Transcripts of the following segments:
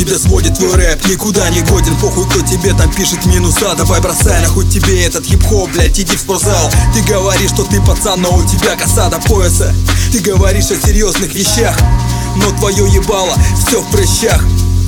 тебя сводит твой рэп? Никуда не годен, похуй, кто тебе там пишет минуса. Давай бросай нахуй тебе этот хип-хоп, блядь, иди в спортзал. Ты говоришь, что ты пацан, но у тебя коса до пояса. Ты говоришь о серьезных вещах, но твое ебало все в прыщах.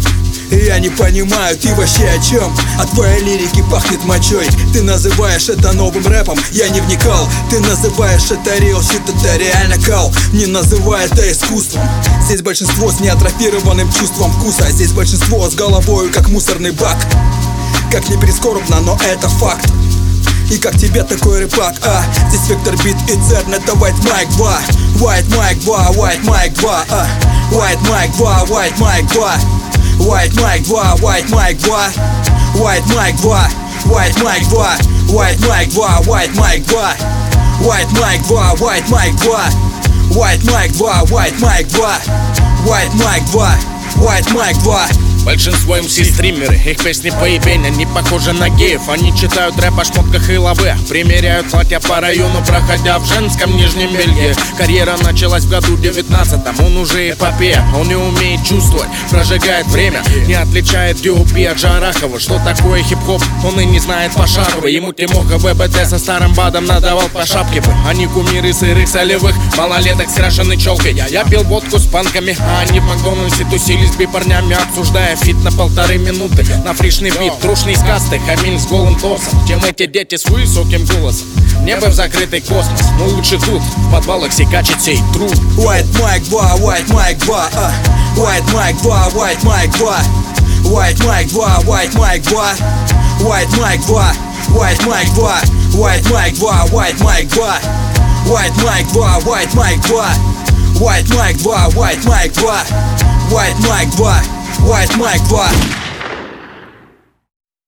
Я не понимаю, ты вообще о чем? От твоей лирики пахнет мочой. Ты называешь это новым рэпом, я не вникал. Ты называешь это real shit, это реально кал. Не называй это искусством. Здесь большинство с неатрофированным чувством вкуса. Здесь большинство с головой, как мусорный бак. Как ни прискорбно, но это факт. И как тебе такой рэпак, здесь Вектор Бит и Церн, это White Mike 2. White Mike 2, White Mike 2, White Mike 2, White Mike 2. White Mike 2, White Mike 2, White Mike 2, White Mike 2, White Mike 2, White Mike 2, White Mike 2, White Mike 2, White Mike 2, White Mike 2, White Mike 2, White Mike 2. Большинство MC-стримеры, их песни поебень, они похожи на геев. Они читают рэп о шмотках и лаве, примеряют платья по району, проходя в женском нижнем белье. Карьера началась в году 19-м, он уже эпопея. Он не умеет чувствовать, прожигает время, не отличает D.O.P. от Джарахова. Что такое хип-хоп, он и не знает пошагово. Ему Тимоха ВБТ со старым бадом надавал по шапке бы. Они кумиры сырых солевых малолеток с крашеной челкой. Я пил водку с панками, а они в Макдональдсе тусились с парнями, обсуждая фит на 1,5 минуты. На фришный бит, трушный скасты, хамиль с голым торсом. Чем эти дети с высоким голосом? Небо в закрытый космос, но лучше тут, в подвалах секачет сей труд. White Mike 2, White Mike 2, White Mike 2, White Mike 2, White Mike 2, White Mike 2, White Mike 2, White Mike 2, White Mike 2, White Mike 2, White Mike 2, White Mike 2, White Mike 2, White Mike 2, White Mike 2, White Mike 2.